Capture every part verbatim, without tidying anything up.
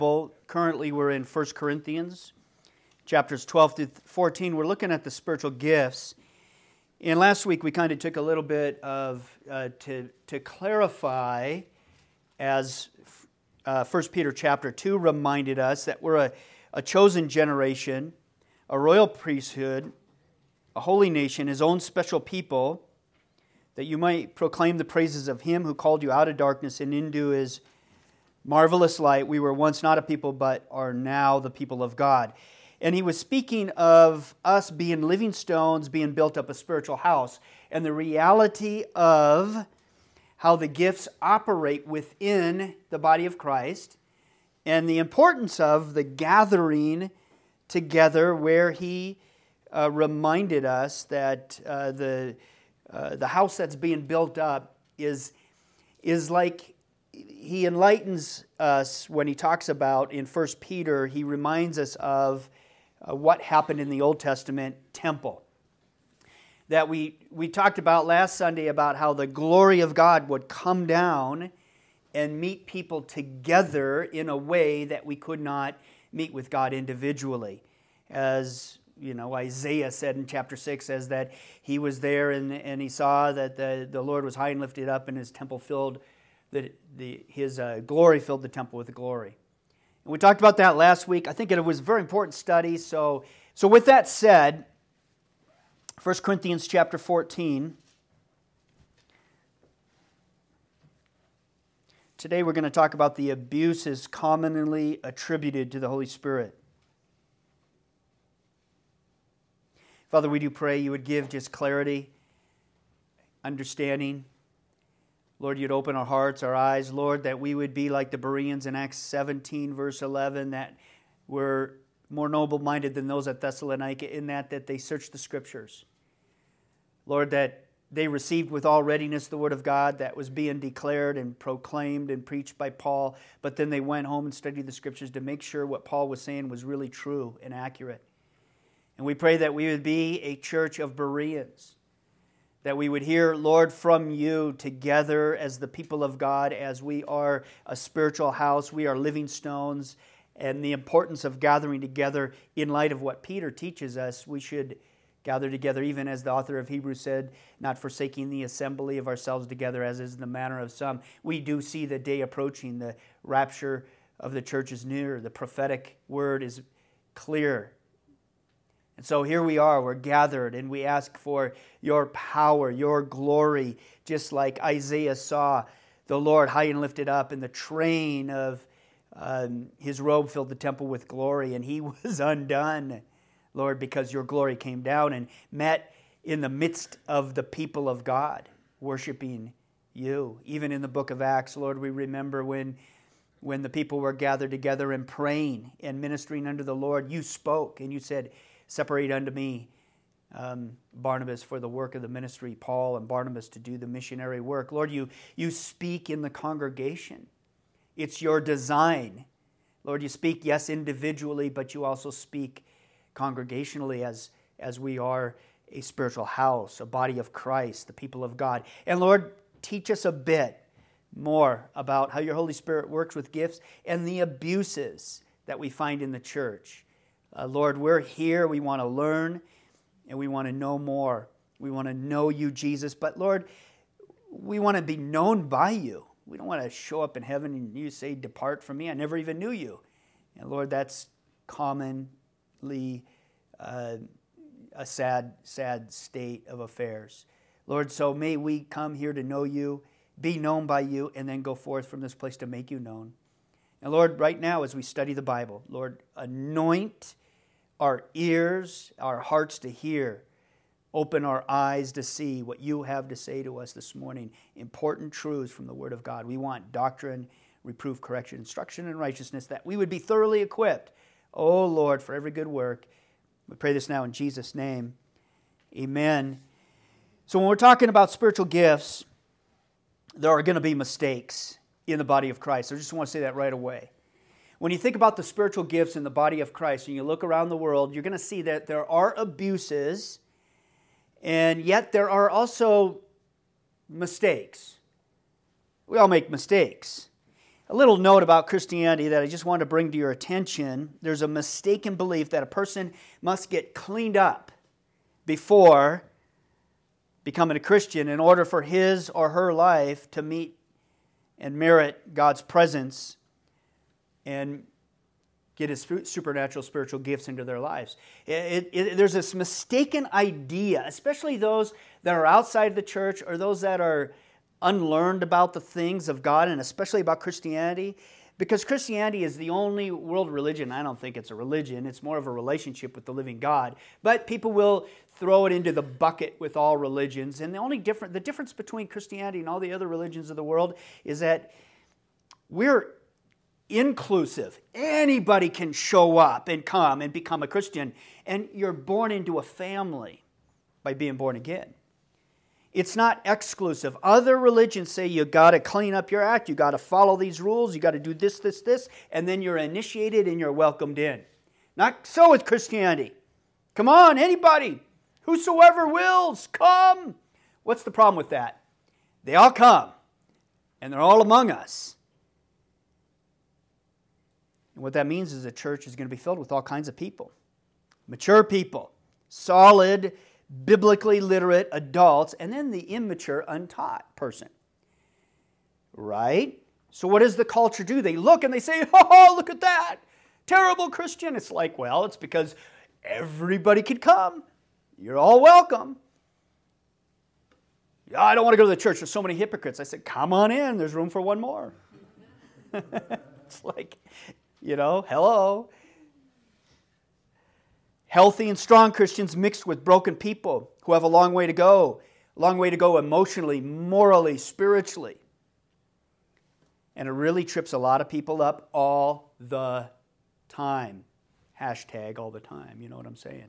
Well, currently we're in First Corinthians, chapters twelve through fourteen. We're looking at the spiritual gifts. And last week we kind of took a little bit of, uh, to, to clarify, as uh, First Peter chapter two reminded us, that we're a, a chosen generation, a royal priesthood, a holy nation, His own special people, that you might proclaim the praises of Him who called you out of darkness and into His marvelous light. We were once not a people, but are now the people of God. And he was speaking of us being living stones, being built up a spiritual house, and the reality of how the gifts operate within the body of Christ, and the importance of the gathering together, where he uh, reminded us that uh, the uh, the house that's being built up is is like. He enlightens us when he talks about, in First Peter, he reminds us of uh, what happened in the Old Testament temple. That we, we talked about last Sunday about how the glory of God would come down and meet people together in a way that we could not meet with God individually. As you know, Isaiah said in chapter six, says that he was there and, and he saw that the, the Lord was high and lifted up and His temple filled that the, his uh, glory filled the temple with glory. And we talked about that last week. I think it was a very important study. So, so with that said, First Corinthians chapter fourteen. Today we're going to talk about the abuses commonly attributed to the Holy Spirit. Father, we do pray you would give just clarity, understanding. Lord, you'd open our hearts, our eyes, Lord, that we would be like the Bereans in Acts seventeen, verse eleven, that were more noble-minded than those at Thessalonica, in that, that they searched the Scriptures. Lord, that they received with all readiness the Word of God that was being declared and proclaimed and preached by Paul, but then they went home and studied the Scriptures to make sure what Paul was saying was really true and accurate. And we pray that we would be a church of Bereans, that we would hear, Lord, from you together as the people of God, as we are a spiritual house, we are living stones, and the importance of gathering together in light of what Peter teaches us. We should gather together, even as the author of Hebrews said, not forsaking the assembly of ourselves together, as is the manner of some. We do see the day approaching. The rapture of the church is near. The prophetic word is clear. And so here we are, we're gathered, and we ask for your power, your glory, just like Isaiah saw the Lord high and lifted up, and the train of um, His robe filled the temple with glory, and He was undone, Lord, because your glory came down and met in the midst of the people of God, worshiping you. Even in the book of Acts, Lord, we remember when, when the people were gathered together and praying and ministering unto the Lord, you spoke, and you said, separate unto me um, Barnabas for the work of the ministry, Paul and Barnabas to do the missionary work. Lord, you, you speak in the congregation. It's your design. Lord, you speak, yes, individually, but you also speak congregationally as, as we are a spiritual house, a body of Christ, the people of God. And Lord, teach us a bit more about how your Holy Spirit works with gifts and the abuses that we find in the church. Uh, Lord, we're here. We want to learn and we want to know more. We want to know you, Jesus. But Lord, we want to be known by you. We don't want to show up in heaven and you say, depart from me. I never even knew you. And Lord, that's commonly uh, a sad, sad state of affairs. Lord, so may we come here to know you, be known by you, and then go forth from this place to make you known. And Lord, right now as we study the Bible, Lord, anoint our ears, our hearts to hear. Open our eyes to see what you have to say to us this morning. Important truths from the Word of God. We want doctrine, reproof, correction, instruction, and righteousness, that we would be thoroughly equipped, oh Lord, for every good work. We pray this now in Jesus' name. Amen. So when we're talking about spiritual gifts, there are going to be mistakes in the body of Christ. I just want to say that right away. When you think about the spiritual gifts in the body of Christ and you look around the world, you're going to see that there are abuses, and yet there are also mistakes. We all make mistakes. A little note about Christianity that I just want to bring to your attention. There's a mistaken belief that a person must get cleaned up before becoming a Christian in order for his or her life to meet and merit God's presence and get His supernatural spiritual gifts into their lives. It, it, there's this mistaken idea, especially those that are outside the church or those that are unlearned about the things of God and especially about Christianity, because Christianity is the only world religion. I don't think it's a religion. It's more of a relationship with the living God. But people will throw it into the bucket with all religions. And the only different, the difference between Christianity and all the other religions of the world is that we're inclusive. Anybody can show up and come and become a Christian. And you're born into a family by being born again. It's not exclusive. Other religions say you got to clean up your act, you got to follow these rules, you got to do this, this, this, and then you're initiated and you're welcomed in. Not so with Christianity. Come on, anybody, whosoever wills, come. What's the problem with that? They all come, and they're all among us. And what that means is the church is going to be filled with all kinds of people. Mature people, solid, biblically literate adults, and then the immature, untaught person. Right? So what does the culture do? They look and they say, oh, look at that. Terrible Christian. It's like, well, it's because everybody could come. You're all welcome. Yeah, I don't want to go to the church. There's so many hypocrites. I said, come on in. There's room for one more. It's like, you know, hello. Healthy and strong Christians mixed with broken people who have a long way to go. A long way to go emotionally, morally, spiritually. And it really trips a lot of people up all the time. Hashtag all the time. You know what I'm saying?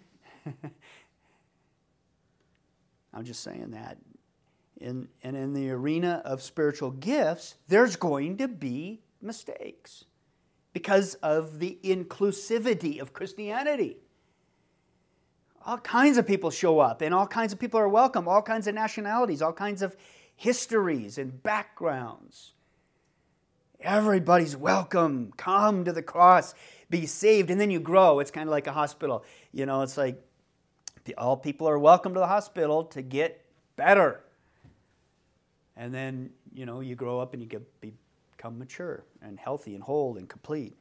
I'm just saying that. In, and in the arena of spiritual gifts, there's going to be mistakes because of the inclusivity of Christianity. All kinds of people show up, and all kinds of people are welcome, all kinds of nationalities, all kinds of histories and backgrounds. Everybody's welcome. Come to the cross, be saved, and then you grow. It's kind of like a hospital. You know, it's like all people are welcome to the hospital to get better. And then, you know, you grow up and you get, become mature and healthy and whole and complete.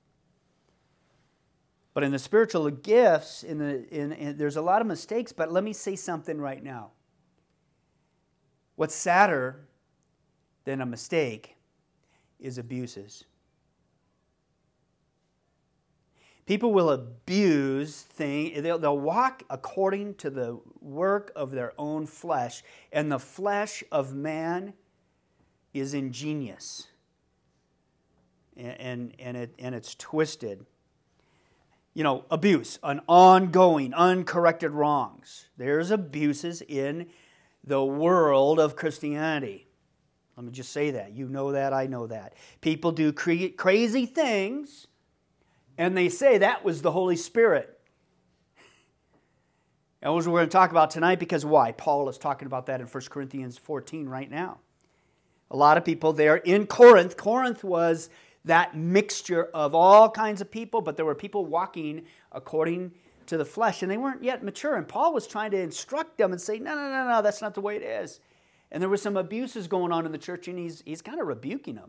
But in the spiritual gifts, in the in, in, there's a lot of mistakes, but let me say something right now. What's sadder than a mistake is abuses. People will abuse things. They'll, they'll walk according to the work of their own flesh, and the flesh of man is ingenious, and, and, and, it, and it's twisted. You know, abuse, an ongoing, uncorrected wrongs. There's abuses in the world of Christianity. Let me just say that. You know that, I know that. People do cre- crazy things, and they say that was the Holy Spirit. And what we're going to talk about tonight, because why? Paul is talking about that in First Corinthians fourteen right now. A lot of people there in Corinth. Corinth was that mixture of all kinds of people, but there were people walking according to the flesh, and they weren't yet mature. And Paul was trying to instruct them and say, no, no, no, no, that's not the way it is. And there were some abuses going on in the church, and he's, he's kind of rebuking them.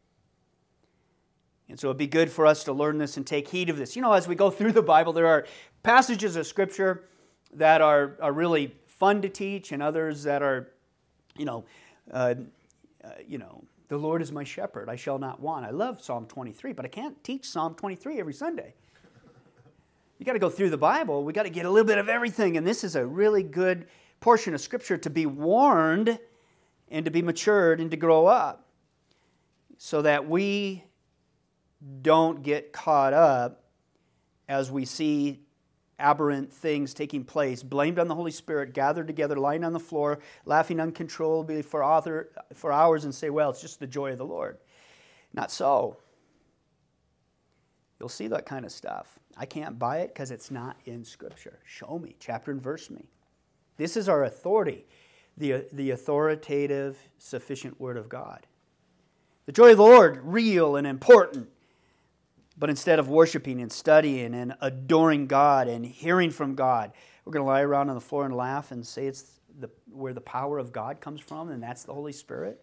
And so it'd be good for us to learn this and take heed of this. You know, as we go through the Bible, there are passages of Scripture that are, are really fun to teach, and others that are, you know, uh, uh, you know, the Lord is my shepherd, I shall not want. I love Psalm twenty-three, but I can't teach Psalm twenty-three every Sunday. You got to go through the Bible. We got to get a little bit of everything, and this is a really good portion of Scripture to be warned and to be matured and to grow up so that we don't get caught up as we see aberrant things taking place, blamed on the Holy Spirit, gathered together, lying on the floor, laughing uncontrollably for, author, for hours and say, well, it's just the joy of the Lord. Not so. You'll see that kind of stuff. I can't buy it because it's not in Scripture. Show me. Chapter and verse me. This is our authority, the, the authoritative, sufficient Word of God. The joy of the Lord, real and important. But instead of worshiping and studying and adoring God and hearing from God, we're going to lie around on the floor and laugh and say it's the, where the power of God comes from, and that's the Holy Spirit.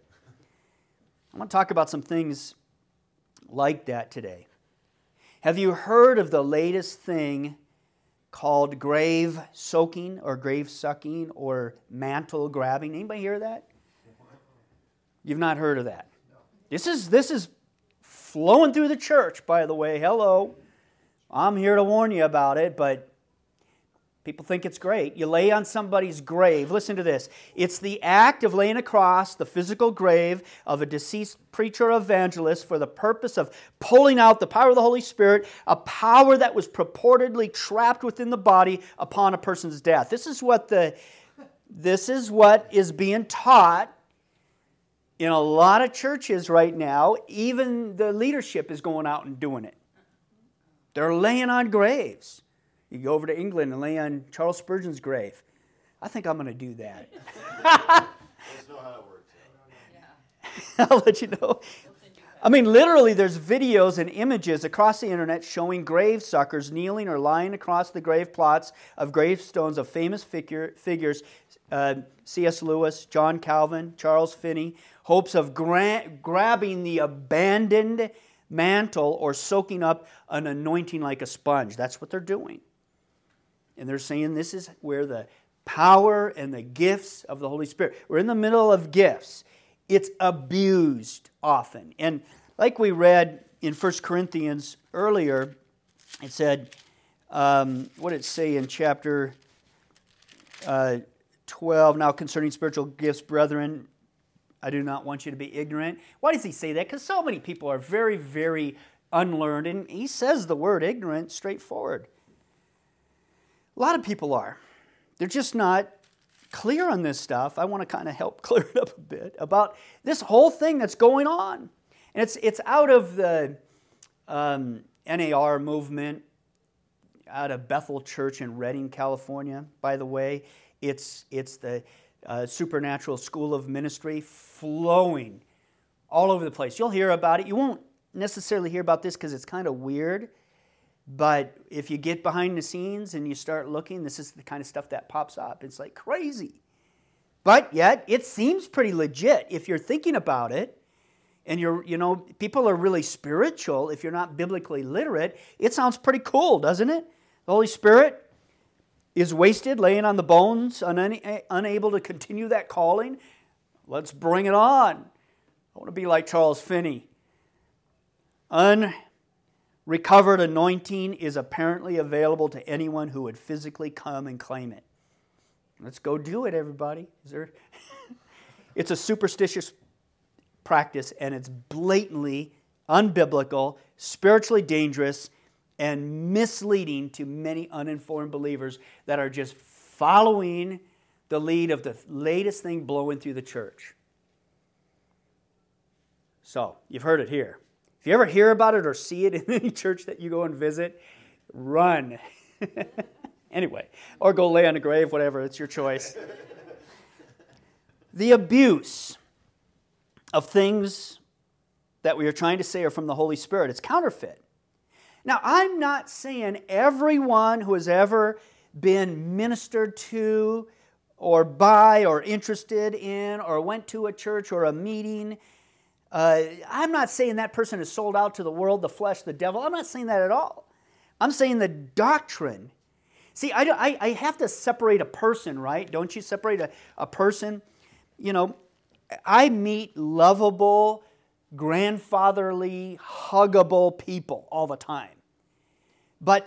I want to talk about some things like that today. Have you heard of the latest thing called grave soaking or grave sucking or mantle grabbing? Anybody hear that? You've not heard of that. This is this is flowing through the church, by the way. Hello. I'm here to warn you about it, but people think it's great. You lay on somebody's grave. Listen to this. It's the act of laying across the physical grave of a deceased preacher or evangelist for the purpose of pulling out the power of the Holy Spirit, a power that was purportedly trapped within the body upon a person's death. This is what the this is what is being taught in a lot of churches right now. Even the leadership is going out and doing it. They're laying on graves. You go over to England and lay on Charles Spurgeon's grave. I think I'm going to do that. Let's know how it works. I'll let you know. I mean, literally, there's videos and images across the internet showing grave suckers kneeling or lying across the grave plots of gravestones of famous figure, figures, uh, C S Lewis, John Calvin, Charles Finney, hopes of gra- grabbing the abandoned mantle or soaking up an anointing like a sponge. That's what they're doing. And they're saying this is where the power and the gifts of the Holy Spirit. We're in the middle of gifts. It's abused often. And like we read in First Corinthians earlier, it said, um, what did it say in chapter uh, twelve? Now concerning spiritual gifts, brethren, I do not want you to be ignorant. Why does he say that? Because so many people are very, very unlearned. And he says the word ignorant straightforward. A lot of people are. They're just not clear on this stuff. I want to kind of help clear it up a bit about this whole thing that's going on. And it's it's out of the um, N A R movement, out of Bethel Church in Redding, California, by the way. It's, it's the uh, Supernatural School of Ministry flowing all over the place. You'll hear about it. You won't necessarily hear about this because it's kind of weird. But if you get behind the scenes and you start looking, this is the kind of stuff that pops up. It's like crazy. But yet, it seems pretty legit if you're thinking about it. And you're, you know, people are really spiritual. If you're not biblically literate, it sounds pretty cool, doesn't it? The Holy Spirit is wasted, laying on the bones, un- unable to continue that calling. Let's bring it on. I want to be like Charles Finney. Un. Recovered anointing is apparently available to anyone who would physically come and claim it. Let's go do it, everybody. Is there? It's a superstitious practice, and it's blatantly unbiblical, spiritually dangerous, and misleading to many uninformed believers that are just following the lead of the latest thing blowing through the church. So, you've heard it here. If you ever hear about it or see it in any church that you go and visit, run. Anyway, or go lay on a grave, whatever, it's your choice. The abuse of things that we are trying to say are from the Holy Spirit, it's counterfeit. Now, I'm not saying everyone who has ever been ministered to or by or interested in or went to a church or a meeting, Uh, I'm not saying that person is sold out to the world, the flesh, the devil. I'm not saying that at all. I'm saying the doctrine. See, I, I, I have to separate a person, right? Don't you separate a, a person? You know, I meet lovable, grandfatherly, huggable people all the time. But,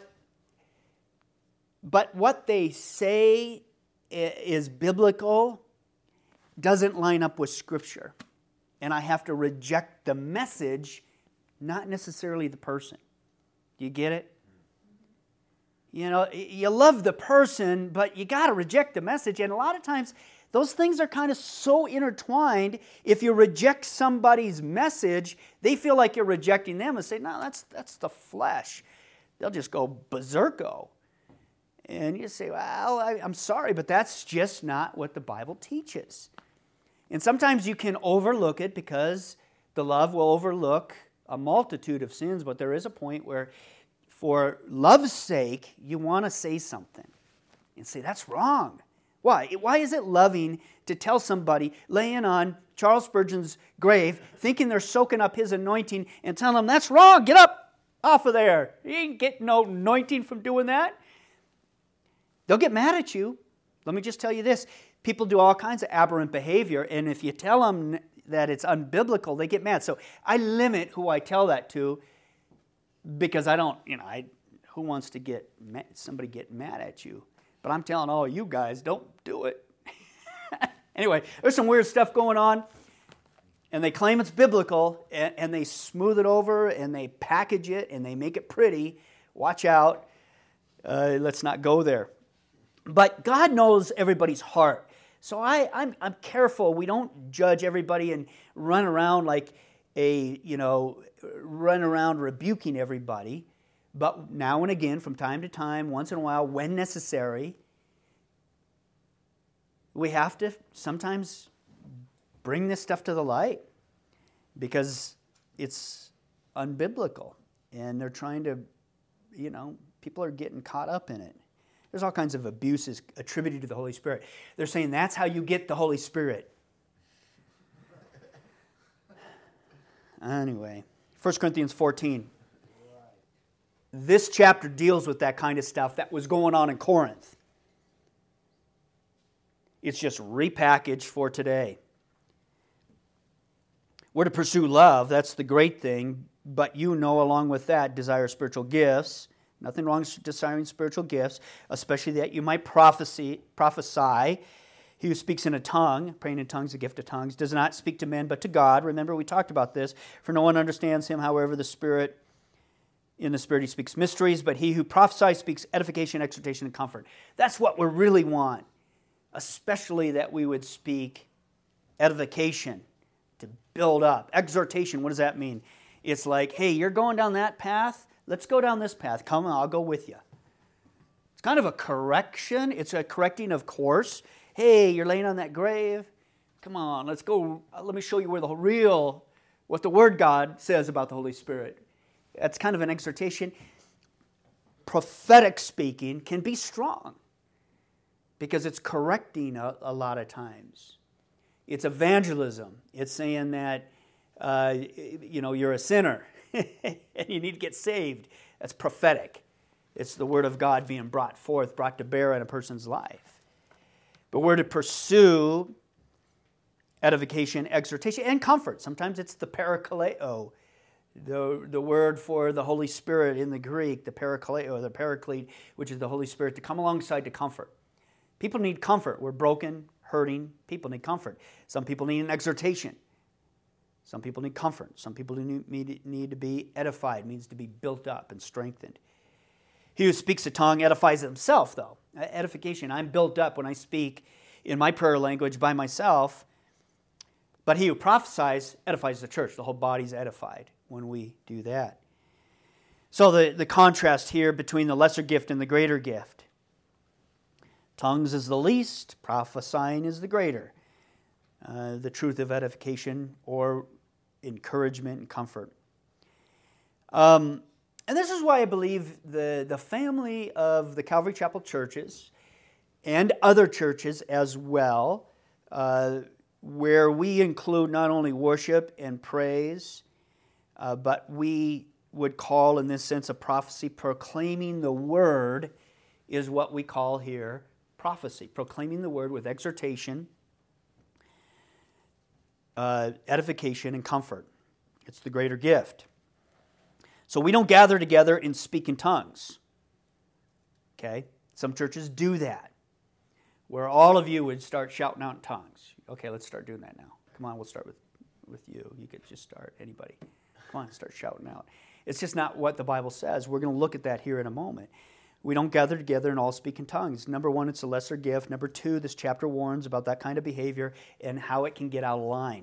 but what they say is biblical doesn't line up with Scripture. And I have to reject the message, not necessarily the person. Do you get it? You know, you love the person, but you got to reject the message. And a lot of times, those things are kind of so intertwined. If you reject somebody's message, they feel like you're rejecting them and say, no, that's that's the flesh. They'll just go berserko. And you say, well, I, I'm sorry, but that's just not what the Bible teaches. And sometimes you can overlook it because The love will overlook a multitude of sins, but there is a point where, for love's sake, you want to say something and say, that's wrong. Why? Why is it loving to tell somebody laying on Charles Spurgeon's grave, thinking they're soaking up his anointing, and telling them, that's wrong, get up off of there. You ain't getting no anointing from doing that. They'll get mad at you. Let me just tell you this. People do all kinds of aberrant behavior, and if you tell them that it's unbiblical, they get mad. So I limit who I tell that to, because I don't, you know, I, who wants to get mad, somebody get mad at you? But I'm telling all you guys, don't do it. Anyway, there's some weird stuff going on, and they claim it's biblical, and, and they smooth it over, and they package it, and they make it pretty. Watch out. Uh, let's not go there. But God knows everybody's heart. So I, I'm, I'm careful. We don't judge everybody and run around like a, you know, run around rebuking everybody. But now and again, from time to time, once in a while, when necessary, we have to sometimes bring this stuff to the light because it's unbiblical. And they're trying to, you know, people are getting caught up in it. There's all kinds of abuses attributed to the Holy Spirit. They're saying that's how you get the Holy Spirit. Anyway, First Corinthians fourteen. This chapter deals with that kind of stuff that was going on in Corinth. It's just repackaged for today. We're to pursue love. That's the great thing. But you know, along with that, desire spiritual gifts. Nothing wrong with desiring spiritual gifts, especially that you might prophesy. prophesy. He who speaks in a tongue, praying in tongues, the gift of tongues, does not speak to men but to God. Remember, we talked about this. For no one understands him, however, the Spirit, in the Spirit he speaks mysteries, but he who prophesies speaks edification, exhortation, and comfort. That's what we really want, especially that we would speak edification, to build up. Exhortation, what does that mean? It's like, hey, you're going down that path. Let's go down this path. Come on, I'll go with you. It's kind of a correction. It's a correcting of course. Hey, you're laying on that grave. Come on, let's go. Let me show you where the real, what the Word God says about the Holy Spirit. That's kind of an exhortation. Prophetic speaking can be strong because it's correcting a, a lot of times. It's evangelism. It's saying that, uh, you know, you're a sinner. And you need to get saved. That's prophetic. It's the Word of God being brought forth, brought to bear in a person's life. But we're to pursue edification, exhortation, and comfort. Sometimes it's the parakaleo, the, the word for the Holy Spirit in the Greek, the parakaleo, the paraclete, which is the Holy Spirit, to come alongside to comfort. People need comfort. We're broken, hurting. People need comfort. Some people need an exhortation. Some people need comfort. Some people need, need to be edified, means to be built up and strengthened. He who speaks a tongue edifies himself, though. Edification, I'm built up when I speak in my prayer language by myself. But he who prophesies edifies the church. The whole body's edified when we do that. So the, the contrast here between the lesser gift and the greater gift. Tongues is the least, prophesying is the greater. Uh, the truth of edification or encouragement and comfort. Um, and this is why I believe the, the family of the Calvary Chapel churches and other churches as well, uh, where we include not only worship and praise, uh, but we would call in this sense of prophecy, proclaiming the word is what we call here prophecy. Proclaiming the word with exhortation, Uh, edification and comfort. It's the greater gift. So we don't gather together and speak in tongues. Okay? Some churches do that, where all of you would start shouting out in tongues. Okay, let's start doing that now. Come on, we'll start with, with you. You could just start, anybody. Come on, start shouting out. It's just not what the Bible says. We're going to look at that here in a moment. We don't gather together and all speak in tongues. Number one, it's a lesser gift. Number two, this chapter warns about that kind of behavior and how it can get out of line.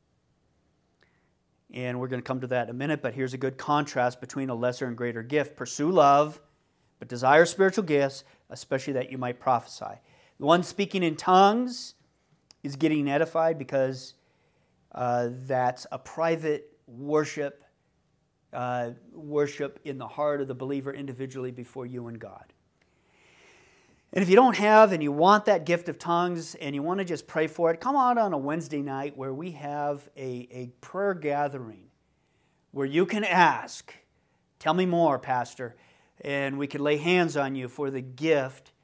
And we're going to come to that in a minute, but here's a good contrast between a lesser and greater gift. Pursue love, but desire spiritual gifts, especially that you might prophesy. The one speaking in tongues is getting edified because Uh, that's a private worship, uh, worship in the heart of the believer individually before you and God. And if you don't have and you want that gift of tongues and you want to just pray for it, come out on a Wednesday night where we have a, a prayer gathering where you can ask, tell me more, Pastor, and we can lay hands on you for the gift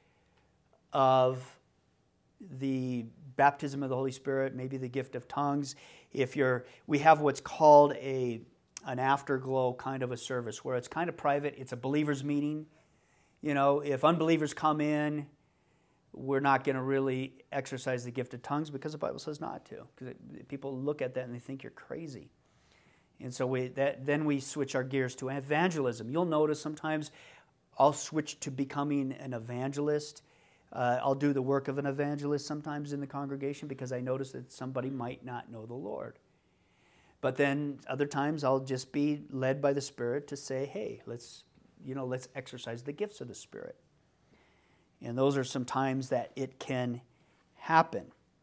of the baptism of the Holy Spirit, maybe the gift of tongues. If you're, we have what's called a an afterglow kind of a service where it's kind of private. It's a believers meeting. You know, if unbelievers come in, we're not going to really exercise the gift of tongues because the Bible says not to. Because people look at that and they think you're crazy. And so we that then we switch our gears to evangelism. You'll notice sometimes I'll switch to becoming an evangelist. Uh, I'll do the work of an evangelist sometimes in the congregation because I notice that somebody might not know the Lord. But then other times I'll just be led by the Spirit to say, hey, let's, you know, let's exercise the gifts of the Spirit. And those are some times that it can happen.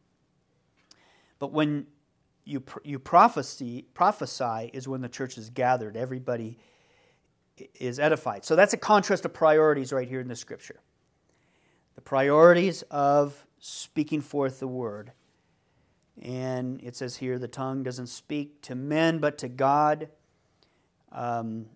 But when you you prophesy, prophesy is when the church is gathered. Everybody is edified. So that's a contrast of priorities right here in the Scripture. The priorities of speaking forth the word. And it says here, the tongue doesn't speak to men, but to God. Um,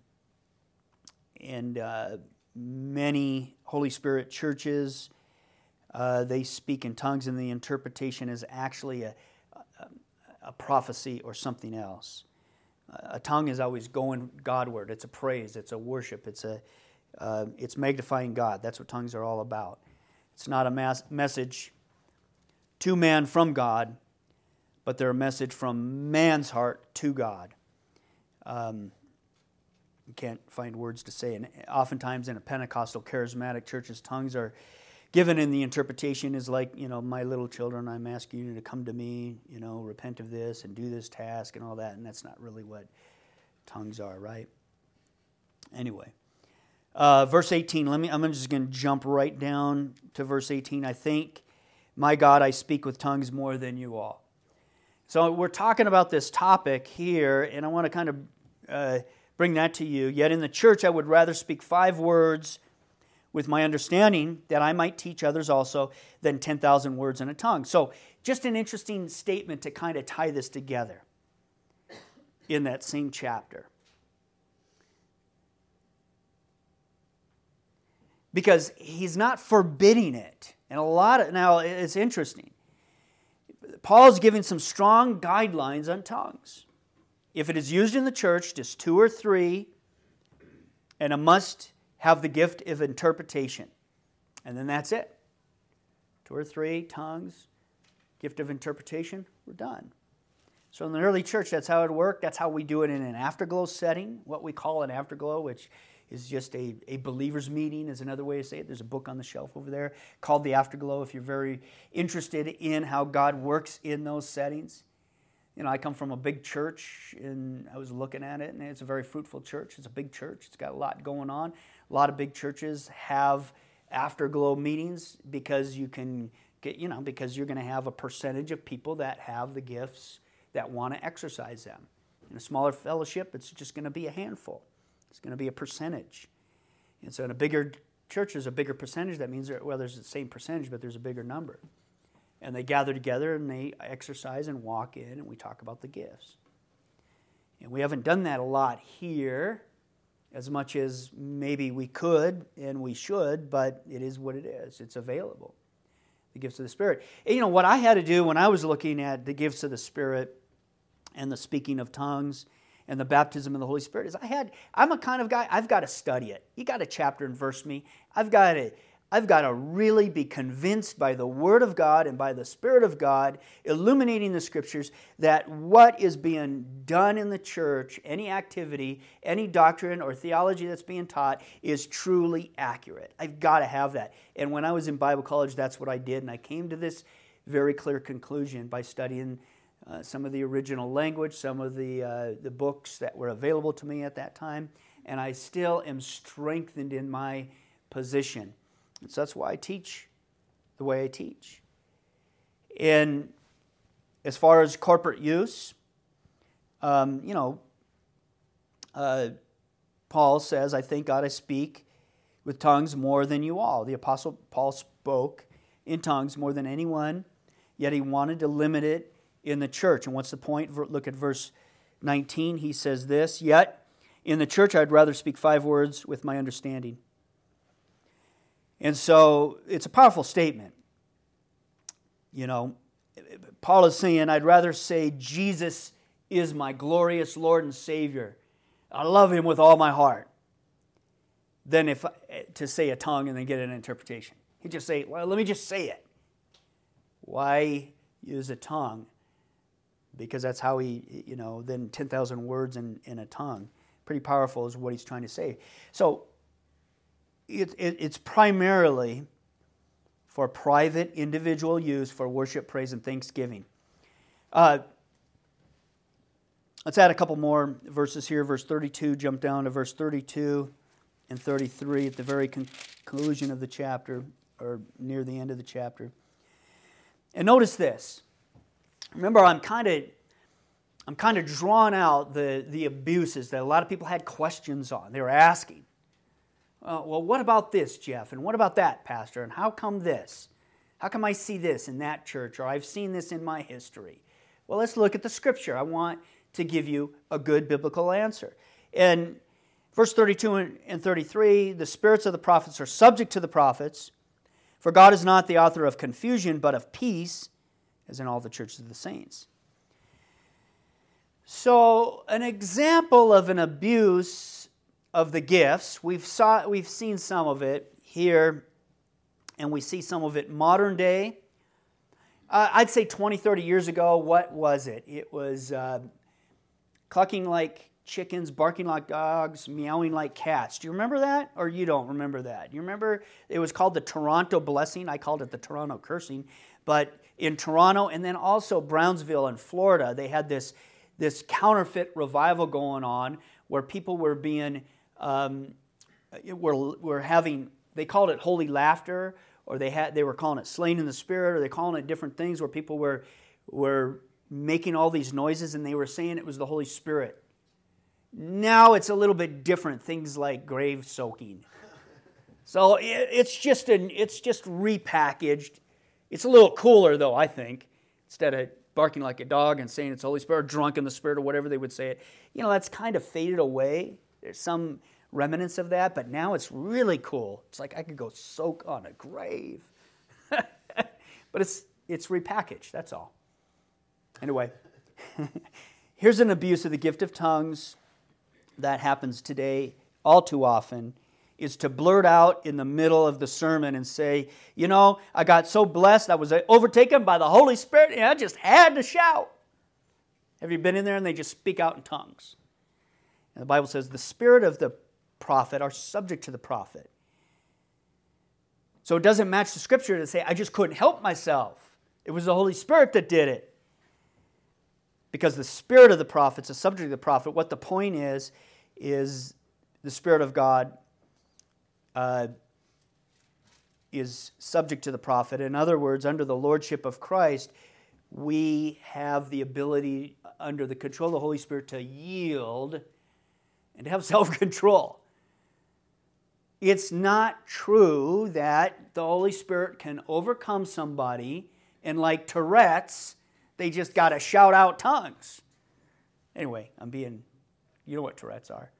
and uh, many Holy Spirit churches, uh, they speak in tongues, and the interpretation is actually a, a, a prophecy or something else. A tongue is always going Godward. It's a praise. It's a worship. It's a uh, it's magnifying God. That's what tongues are all about. It's not a mass message to man from God, but they're a message from man's heart to God. Um, you can't find words to say. And oftentimes in a Pentecostal charismatic church's tongues are given in the interpretation is like, you know, my little children, I'm asking you to come to me, you know, repent of this and do this task and all that. And that's not really what tongues are, right? Anyway. Uh, verse eighteen, let me, I'm just going to jump right down to verse eighteen. I think, my God, I speak with tongues more than you all. So we're talking about this topic here, and I want to kind of uh, bring that to you. Yet in the church I would rather speak five words with my understanding that I might teach others also than ten thousand words in a tongue. So just an interesting statement to kind of tie this together in that same chapter. Because he's not forbidding it. And a lot of, now it's interesting. Paul's giving some strong guidelines on tongues. If it is used in the church, just two or three, and a must have the gift of interpretation. And then that's it. Two or three, tongues, gift of interpretation, we're done. So in the early church, that's how it worked. That's how we do it in an afterglow setting, what we call an afterglow, which is just a, a believer's meeting is another way to say it. There's a book on the shelf over there called The Afterglow if you're very interested in how God works in those settings. You know, I come from a big church, and I was looking at it, and it's a very fruitful church. It's a big church. It's got a lot going on. A lot of big churches have afterglow meetings because you can get, you know, because you're going to have a percentage of people that have the gifts that want to exercise them. In a smaller fellowship, it's just going to be a handful. It's going to be a percentage. And so in a bigger church, there's a bigger percentage. That means, well, there's the same percentage, but there's a bigger number. And they gather together and they exercise and walk in, and we talk about the gifts. And we haven't done that a lot here, as much as maybe we could and we should, but it is what it is. It's available. The gifts of the Spirit. And you know, what I had to do when I was looking at the gifts of the Spirit and the speaking of tongues and the baptism of the Holy Spirit is I had, I'm a kind of guy, I've got to study it. You got to chapter and verse me. I've got to, I've got to really be convinced by the Word of God and by the Spirit of God, illuminating the Scriptures, that what is being done in the church, any activity, any doctrine or theology that's being taught is truly accurate. I've got to have that. And when I was in Bible college, that's what I did. And I came to this very clear conclusion by studying Uh, some of the original language, some of the uh, the books that were available to me at that time, and I still am strengthened in my position. And so that's why I teach the way I teach. And as far as corporate use, Um, you know, uh, Paul says, I thank God I speak with tongues more than you all. The Apostle Paul spoke in tongues more than anyone, yet he wanted to limit it in the church. And what's the point? Look at verse nineteen. He says this, yet in the church I'd rather speak five words with my understanding. And so it's a powerful statement. You know, Paul is saying, I'd rather say Jesus is my glorious Lord and Savior. I love Him with all my heart. Than if to say a tongue and then get an interpretation. He'd just say, well, let me just say it. Why use a tongue? Because that's how he, you know, then ten thousand words in, in a tongue. Pretty powerful is what he's trying to say. So, it, it, it's primarily for private, individual use for worship, praise, and thanksgiving. Uh, let's add a couple more verses here. Verse thirty-two, jump down to verse thirty-two and thirty-three at the very conclusion of the chapter, or near the end of the chapter. And notice this. Remember, I'm kind of I'm kind of drawn out the, the abuses that a lot of people had questions on. They were asking, uh, well, what about this, Jeff? And what about that, Pastor? And how come this? How come I see this in that church? Or I've seen this in my history? Well, let's look at the Scripture. I want to give you a good biblical answer. And verse thirty-two and thirty-three, the spirits of the prophets are subject to the prophets, for God is not the author of confusion, but of peace, as in all the churches of the saints. So, an example of an abuse of the gifts, we've saw we've seen some of it here, and we see some of it modern day. Uh, I'd say twenty, thirty years ago, what was it? It was uh, clucking like chickens, barking like dogs, meowing like cats. Do you remember that? Or you don't remember that? You remember it was called the Toronto blessing. I called it the Toronto cursing. But in Toronto and then also Brownsville in Florida, they had this, this counterfeit revival going on where people were being, um, were, were having, they called it holy laughter, or they had they were calling it slain in the spirit, or they calling it different things where people were, were making all these noises and they were saying it was the Holy Spirit. Now it's a little bit different, things like grave soaking. So it, it's just an, it's just repackaged. It's a little cooler though, I think. Instead of barking like a dog and saying it's Holy Spirit, or drunk in the Spirit, or whatever they would say it. You know, that's kind of faded away. There's some remnants of that, but now it's really cool. It's like I could go soak on a grave. But it's it's repackaged, that's all. Anyway, here's an abuse of the gift of tongues that happens today all too often, is to blurt out in the middle of the sermon and say, you know, I got so blessed, I was overtaken by the Holy Spirit, and I just had to shout. Have you been in there and they just speak out in tongues? And the Bible says the spirit of the prophet are subject to the prophet. So it doesn't match the Scripture to say, I just couldn't help myself. It was the Holy Spirit that did it. Because the spirit of the prophets is subject to the prophet. What the point is, is the Spirit of God uh, is subject to the prophet. In other words, under the lordship of Christ, we have the ability, under the control of the Holy Spirit, to yield and to have self-control. It's not true that the Holy Spirit can overcome somebody and, like Tourette's, they just got to shout out tongues. Anyway, I'm being, you know what Tourette's are.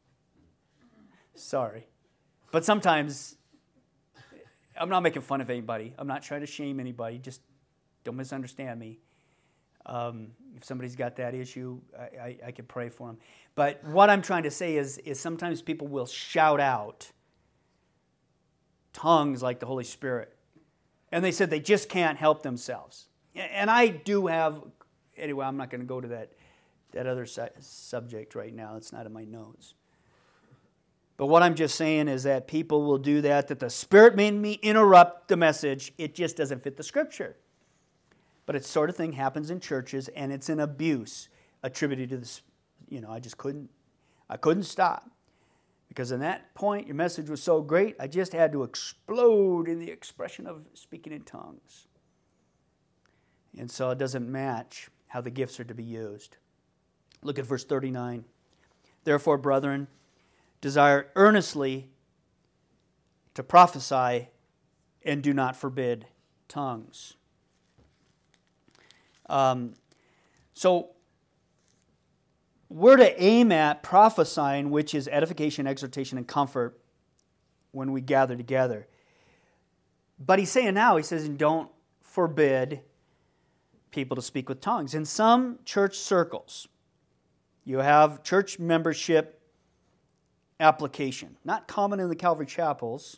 Sorry. But sometimes, I'm not making fun of anybody. I'm not trying to shame anybody. Just don't misunderstand me. Um, if somebody's got that issue, I, I, I can pray for them. But what I'm trying to say is, is sometimes people will shout out tongues like the Holy Spirit. And they said they just can't help themselves. And I do have, anyway, I'm not going to go to that, that other su- subject right now. It's not in my notes. But what I'm just saying is that people will do that, that the Spirit made me interrupt the message. It just doesn't fit the Scripture. But it's sort of thing happens in churches, and it's an abuse attributed to this. You know, I just couldn't, I couldn't stop. Because in that point, your message was so great, I just had to explode in the expression of speaking in tongues. And so it doesn't match how the gifts are to be used. Look at verse thirty-nine. Therefore, brethren, desire earnestly to prophesy and do not forbid tongues. Um, so, we're to aim at prophesying, which is edification, exhortation, and comfort when we gather together. But he's saying now, he says, don't forbid people to speak with tongues. In some church circles, you have church membership application. Not common in the Calvary chapels.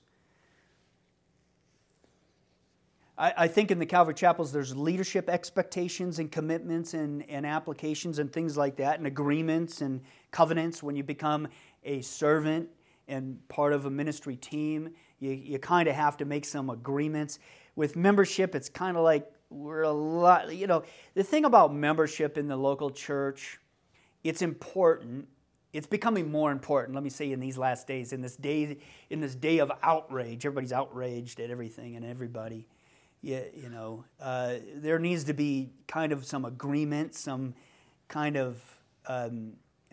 I, I think in the Calvary chapels there's leadership expectations and commitments and, and applications and things like that, and agreements and covenants when you become a servant and part of a ministry team. You, you kind of have to make some agreements. With membership, it's kind of like we're a lot, you know, the thing about membership in the local church, it's important. It's becoming more important, let me say, in these last days, in this day, in this day of outrage. Everybody's outraged at everything and everybody. Yeah, you know, uh, there needs to be kind of some agreement, some kind of, um,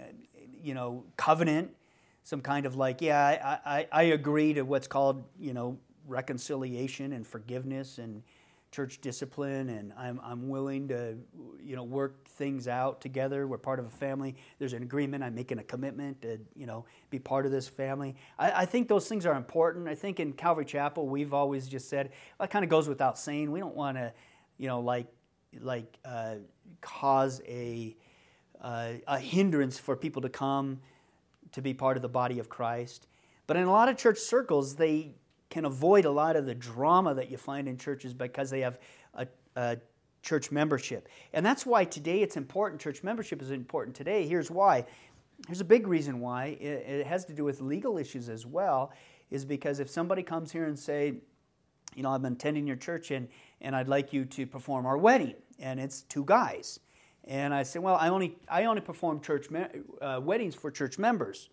you know, covenant, some kind of like, yeah, I, I, I agree to what's called, you know, reconciliation and forgiveness and church discipline, and I'm I'm willing to, you know, work things out together. We're part of a family. There's an agreement. I'm making a commitment to, you know, be part of this family. I, I think those things are important. I think in Calvary Chapel, we've always just said, well, it kind of goes without saying. We don't want to, you know, like like uh, cause a uh, a hindrance for people to come to be part of the body of Christ. But in a lot of church circles, they can avoid a lot of the drama that you find in churches because they have a, a church membership. And that's why today it's important. Church membership is important today. Here's why. Here's a big reason why. It, it has to do with legal issues as well, is because if somebody comes here and say, you know, I've been attending your church and, and I'd like you to perform our wedding, and it's two guys. And I say, well, I only I only perform church me- uh, weddings for church members.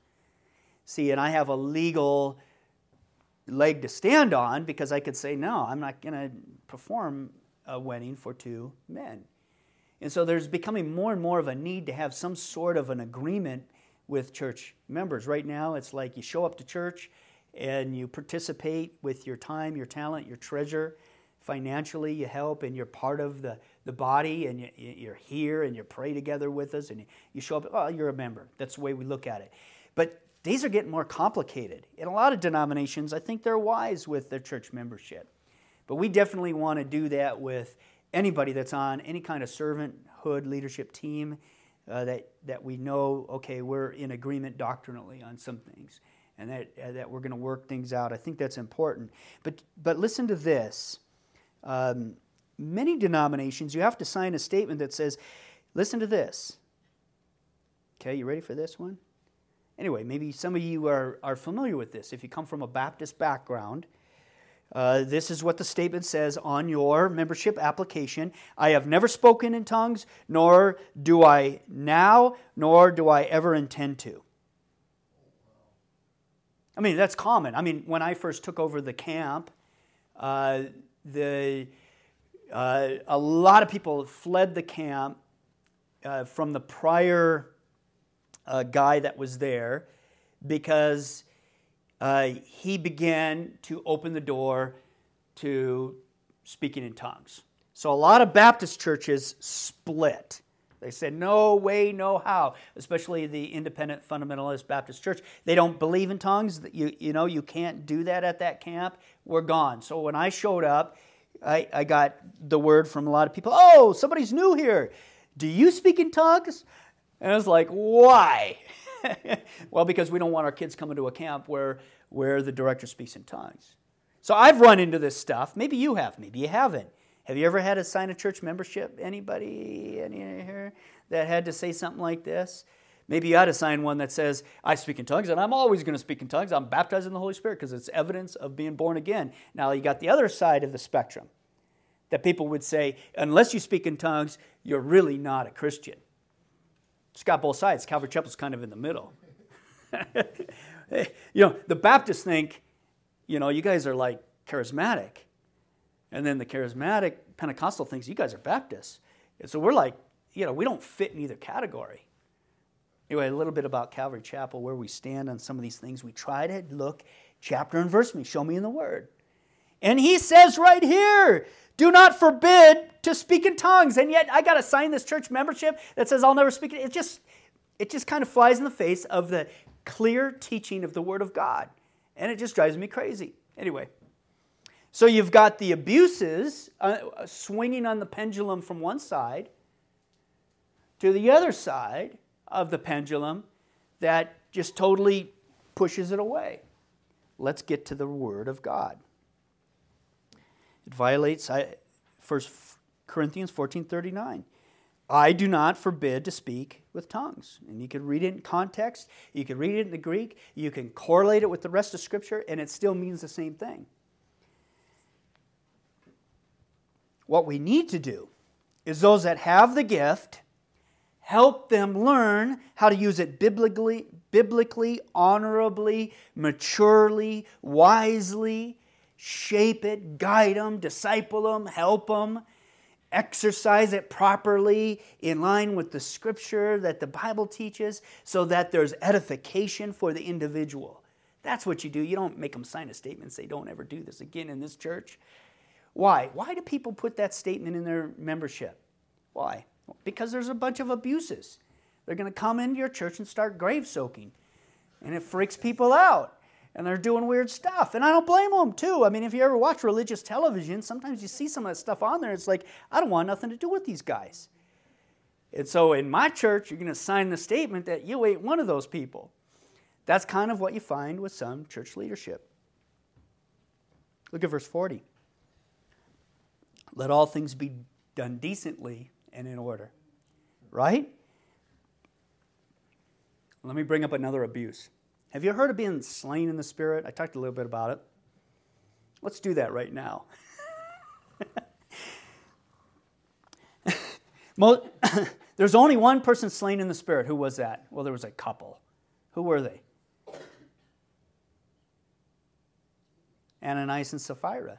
See, and I have a legal leg to stand on because I could say, no, I'm not going to perform a wedding for two men. And so there's becoming more and more of a need to have some sort of an agreement with church members. Right now, it's like you show up to church and you participate with your time, your talent, your treasure. Financially, you help, and you're part of the, the body, and you, you're here, and you pray together with us, and you, you show up, well, you're a member. That's the way we look at it. But days are getting more complicated. In a lot of denominations, I think they're wise with their church membership. But we definitely want to do that with anybody that's on any kind of servanthood leadership team, uh, that, that we know, okay, we're in agreement doctrinally on some things, and that, uh, that we're going to work things out. I think that's important. But, but listen to this. Um, many denominations, you have to sign a statement that says, listen to this. Okay, you ready for this one? Anyway, maybe some of you are, are familiar with this. If you come from a Baptist background, uh, this is what the statement says on your membership application. I have never spoken in tongues, nor do I now, nor do I ever intend to. I mean, that's common. I mean, when I first took over the camp, uh, the uh, a lot of people fled the camp uh, from the prior uh, guy that was there because uh, he began to open the door to speaking in tongues. So a lot of Baptist churches split. They said, no way, no how, especially the independent fundamentalist Baptist church. They don't believe in tongues. You, you know, you can't do that at that camp. We're gone. So when I showed up, I, I got the word from a lot of people, oh, somebody's new here. Do you speak in tongues? And I was like, why? Well, because we don't want our kids coming to a camp where, where the director speaks in tongues. So I've run into this stuff. Maybe you have. Maybe you haven't. Have you ever had to sign a church membership? Anybody any here that had to say something like this? Maybe you ought to sign one that says, I speak in tongues, and I'm always going to speak in tongues. I'm baptized in the Holy Spirit because it's evidence of being born again. Now, you got the other side of the spectrum that people would say, unless you speak in tongues, you're really not a Christian. It's got both sides. Calvary Chapel's kind of in the middle. You know, the Baptists think, you know, you guys are like charismatic. And then the charismatic Pentecostal thinks, you guys are Baptists. And so we're like, you know, we don't fit in either category. Anyway, a little bit about Calvary Chapel, where we stand on some of these things. We try to look chapter and verse me, show me in the Word. And he says right here, do not forbid to speak in tongues. And yet I got to sign this church membership that says I'll never speak. It just, it just kind of flies in the face of the clear teaching of the Word of God. And it just drives me crazy. Anyway, so you've got the abuses uh, swinging on the pendulum from one side to the other side of the pendulum that just totally pushes it away. Let's get to the Word of God. It violates First Corinthians fourteen thirty-nine. I do not forbid to speak with tongues. And you can read it in context. You can read it in the Greek. You can correlate it with the rest of Scripture, and it still means the same thing. What we need to do is those that have the gift, help them learn how to use it biblically, biblically, honorably, maturely, wisely, shape it, guide them, disciple them, help them, exercise it properly in line with the Scripture that the Bible teaches so that there's edification for the individual. That's what you do. You don't make them sign a statement and say, don't ever do this again in this church. Why? Why do people put that statement in their membership? Why? Because there's a bunch of abuses. They're going to come into your church and start grave soaking. And it freaks people out. And they're doing weird stuff. And I don't blame them, too. I mean, if you ever watch religious television, sometimes you see some of that stuff on there. It's like, I don't want nothing to do with these guys. And so in my church, you're going to sign the statement that you ain't one of those people. That's kind of what you find with some church leadership. Look at verse forty. Let all things be done decently and in order. Right? Let me bring up another abuse. Have you heard of being slain in the Spirit? I talked a little bit about it. Let's do that right now. There's only one person slain in the Spirit. Who was that? Well, there was a couple. Who were they? Ananias and Sapphira.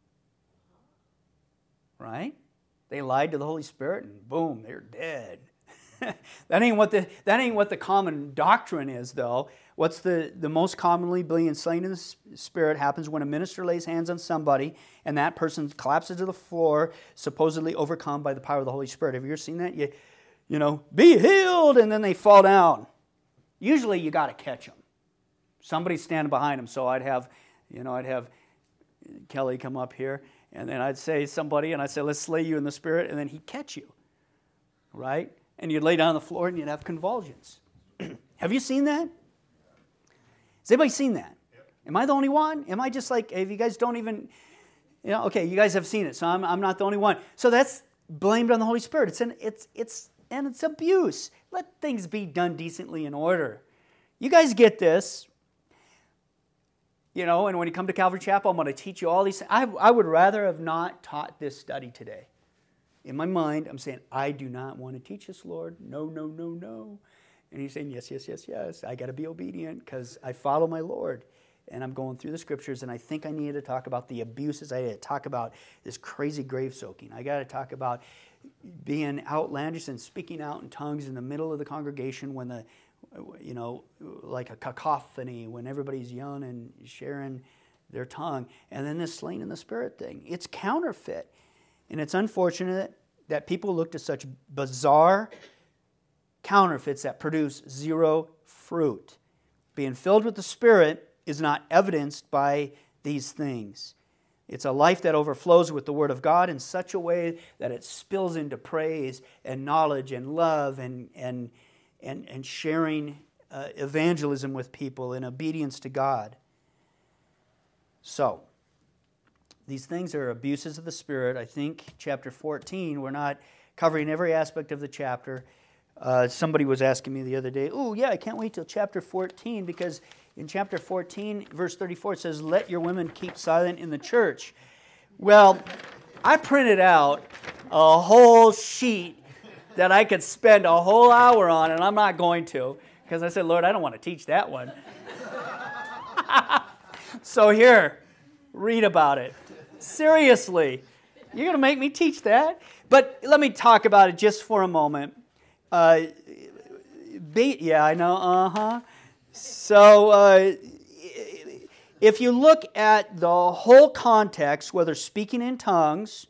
Right? They lied to the Holy Spirit and boom, they're dead. that ain't what the that ain't what the common doctrine is, though. What's the, the most commonly being slain in the Spirit happens when a minister lays hands on somebody and that person collapses to the floor, supposedly overcome by the power of the Holy Spirit. Have you ever seen that? You, you know, be healed, and then they fall down. Usually you got to catch them. Somebody's standing behind them. So I'd have, you know, I'd have Kelly come up here, and then I'd say somebody, and I'd say, let's slay you in the Spirit, and then he'd catch you, right? And you'd lay down on the floor, and you'd have convulsions. Have you seen that? Has anybody seen that? Yep. Am I the only one? Am I just like, if you guys don't even, you know, okay, you guys have seen it, so I'm, I'm not the only one. So that's blamed on the Holy Spirit. It's an, it's, it's, and it's abuse. Let things be done decently in order. You guys get this. You know, and when you come to Calvary Chapel, I'm going to teach you all these things. I, I would rather have not taught this study today. In my mind, I'm saying, I do not want to teach this, Lord. No, no, no, no. And he's saying, yes, yes, yes, yes. I got to be obedient because I follow my Lord. And I'm going through the Scriptures, and I think I need to talk about the abuses. I need to talk about this crazy grave soaking. I got to talk about being outlandish and speaking out in tongues in the middle of the congregation when the, you know, like a cacophony, when everybody's yelling and sharing their tongue. And then this slain in the Spirit thing. It's counterfeit. And it's unfortunate that people look to such bizarre counterfeits that produce zero fruit. Being filled with the Spirit is not evidenced by these things. It's a life that overflows with the Word of God in such a way that it spills into praise and knowledge and love and and and, and sharing uh, evangelism with people in obedience to God. So, these things are abuses of the Spirit. I think chapter fourteen, we're not covering every aspect of the chapter. Uh, somebody was asking me the other day, oh, yeah, I can't wait till chapter fourteen, because in chapter fourteen, verse thirty-four, it says, let your women keep silent in the church. Well, I printed out a whole sheet that I could spend a whole hour on, and I'm not going to, because I said, Lord, I don't want to teach that one. So here, read about it. Seriously, you're going to make me teach that? But let me talk about it just for a moment. Uh, Be, yeah, I know. Uh-huh. So uh, if you look at the whole context, whether speaking in tongues,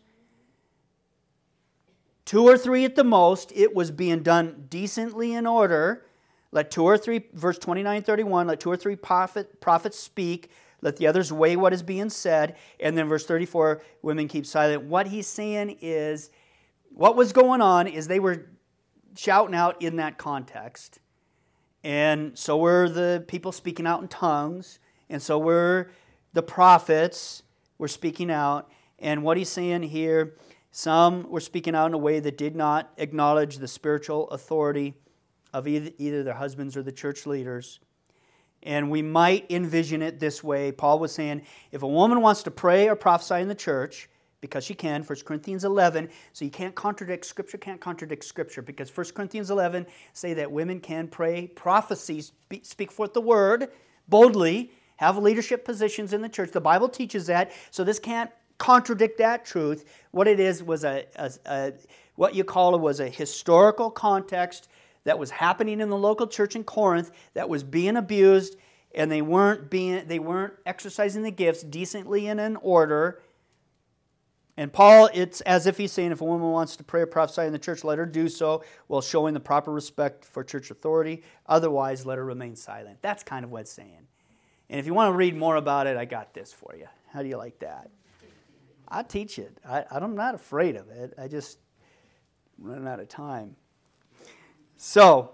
two or three at the most, it was being done decently in order. Let two or three, verse twenty-nine, thirty-one, let two or three prophet, prophets speak. Let the others weigh what is being said. And then verse thirty-four, women keep silent. What he's saying is, what was going on is they were shouting out in that context. And so were the people speaking out in tongues. And so were the prophets were speaking out. And what he's saying here, some were speaking out in a way that did not acknowledge the spiritual authority of either, either their husbands or the church leaders. And we might envision it this way. Paul was saying, if a woman wants to pray or prophesy in the church, because she can, First Corinthians eleven, so you can't contradict, Scripture can't contradict Scripture, because First Corinthians eleven say that women can pray, prophecies, speak forth the word boldly, have leadership positions in the church. The Bible teaches that, so this can't contradict that truth. What it is was a, a, a what you call it was a historical context that was happening in the local church in Corinth that was being abused, and they weren't being they weren't exercising the gifts decently and in order. And Paul, it's as if he's saying, if a woman wants to pray or prophesy in the church, let her do so, while showing the proper respect for church authority. Otherwise, let her remain silent. That's kind of what it's saying. And if you want to read more about it, I got this for you. How do you like that? I teach it. I, I'm not afraid of it. I just run out of time. So,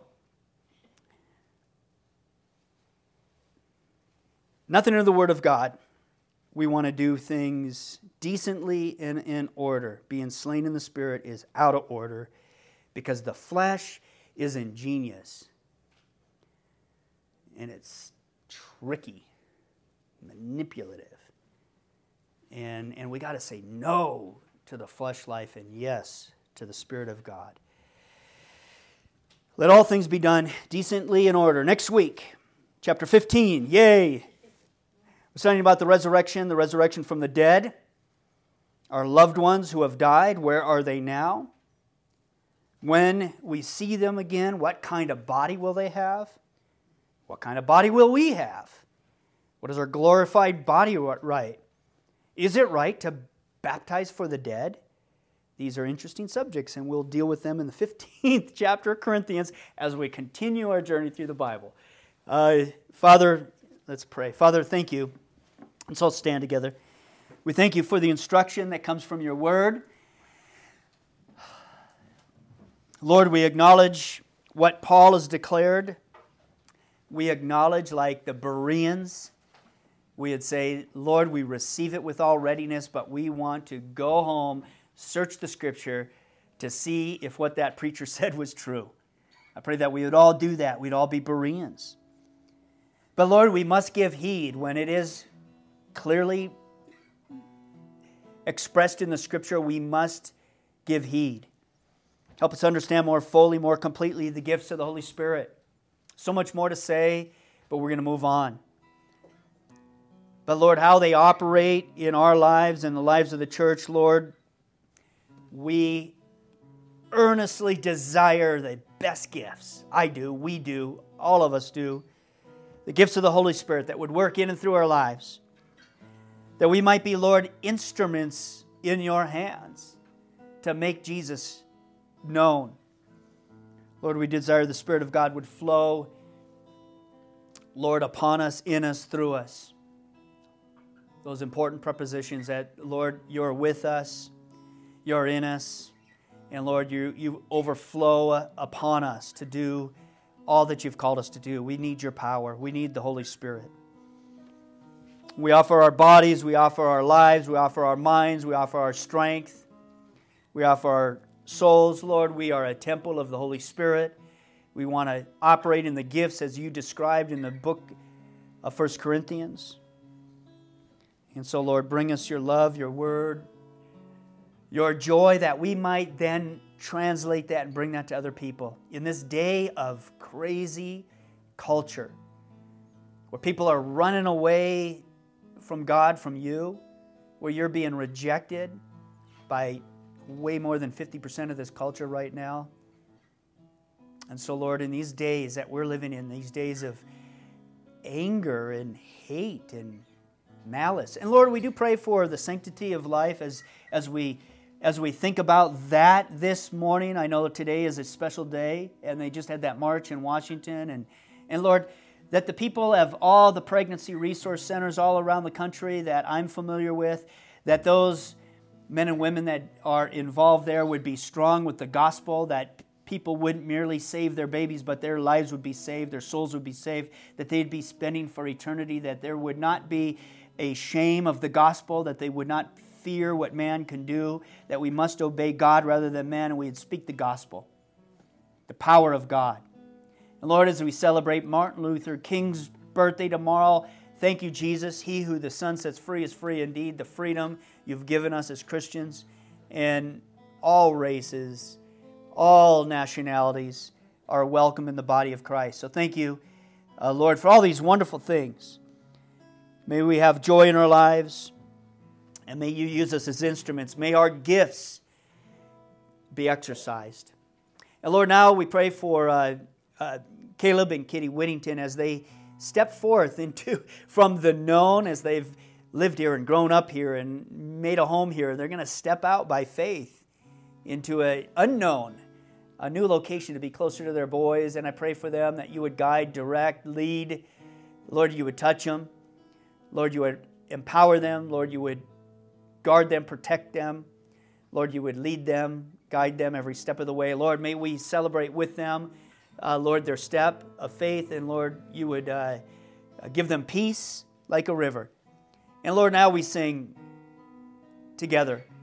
nothing in the Word of God. We want to do things decently and in order. Being slain in the Spirit is out of order because the flesh is ingenious. And it's tricky, manipulative. And, and we got to say no to the flesh life and yes to the Spirit of God. Let all things be done decently in order. Next week, chapter fifteen, yay! We're studying about the resurrection, the resurrection from the dead. Our loved ones who have died, where are they now? When we see them again, what kind of body will they have? What kind of body will we have? What is our glorified body right? Is it right to baptize for the dead? These are interesting subjects, and we'll deal with them in the fifteenth chapter of Corinthians as we continue our journey through the Bible. Uh, Father, let's pray. Father, thank you. Let's all stand together. We thank you for the instruction that comes from your word. Lord, we acknowledge what Paul has declared. We acknowledge, like the Bereans, we would say, Lord, we receive it with all readiness, but we want to go home, search the Scripture to see if what that preacher said was true. I pray that we would all do that. We'd all be Bereans. But Lord, we must give heed when it is clearly expressed in the Scripture. We must give heed. Help us understand more fully, more completely the gifts of the Holy Spirit. So much more to say, but we're going to move on. But Lord, how they operate in our lives and the lives of the church, Lord, we earnestly desire the best gifts. I do, we do, all of us do. The gifts of the Holy Spirit that would work in and through our lives. That we might be, Lord, instruments in your hands to make Jesus known. Lord, we desire the Spirit of God would flow, Lord, upon us, in us, through us. Those important prepositions that, Lord, you're with us, you're in us, and Lord, you, you overflow upon us to do all that you've called us to do. We need your power. We need the Holy Spirit. We offer our bodies, we offer our lives, we offer our minds, we offer our strength, we offer our souls, Lord. We are a temple of the Holy Spirit. We want to operate in the gifts as you described in the book of First Corinthians. And so, Lord, bring us your love, your word, your joy, that we might then translate that and bring that to other people. In this day of crazy culture, where people are running away from God, from you, where you're being rejected by way more than fifty percent of this culture right now. And so, Lord, in these days that we're living in, these days of anger and hate and malice. And Lord, we do pray for the sanctity of life as, as we as we think about that this morning. I know today is a special day, and they just had that march in Washington. And, and Lord, that the people of all the pregnancy resource centers all around the country that I'm familiar with, that those men and women that are involved there would be strong with the gospel, that people wouldn't merely save their babies, but their lives would be saved, their souls would be saved, that they'd be spending for eternity, that there would not be a shame of the gospel, that they would not fear what man can do, that we must obey God rather than man, and we'd speak the gospel, the power of God. And Lord, as we celebrate Martin Luther King's birthday tomorrow, thank you, Jesus. He who the Son sets free is free indeed. The freedom you've given us as Christians, and all races, all nationalities are welcome in the body of Christ. So thank you, uh, Lord, for all these wonderful things. May we have joy in our lives, and may you use us as instruments. May our gifts be exercised. And Lord, now we pray for uh, uh, Caleb and Kitty Whittington as they step forth into from the known, as they've lived here and grown up here and made a home here. They're going to step out by faith into an unknown, a new location to be closer to their boys. And I pray for them that you would guide, direct, lead. Lord, you would touch them. Lord, you would empower them. Lord, you would guard them, protect them. Lord, you would lead them, guide them every step of the way. Lord, may we celebrate with them, uh, Lord, their step of faith. And Lord, you would uh, give them peace like a river. And Lord, now we sing together